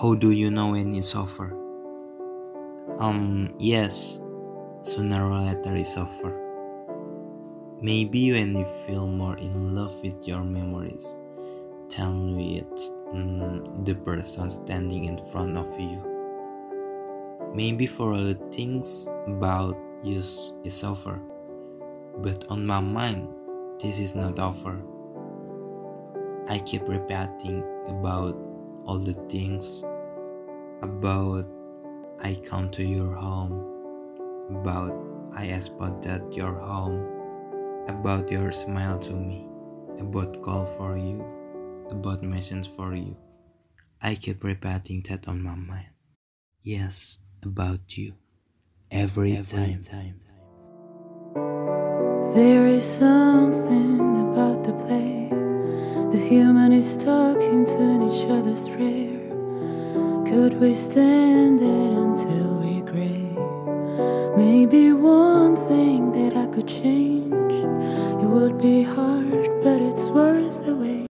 How do you know when it's over? Yes, sooner or later it's over. Maybe when you feel more in love with your memories than with the person standing in front of you. Maybe for all the things about you is over, but on my mind, this is not over. I keep repeating about all the things, about I come to your home, about I spotted your home, about your smile to me, about call for you, about message for you. I keep repeating that on my mind. Yes, about you. Every time. There is something about the play. The human is talking to each other's prayer. Could we stand it until we gray? Maybe one thing that I could change. It would be hard, but it's worth the wait.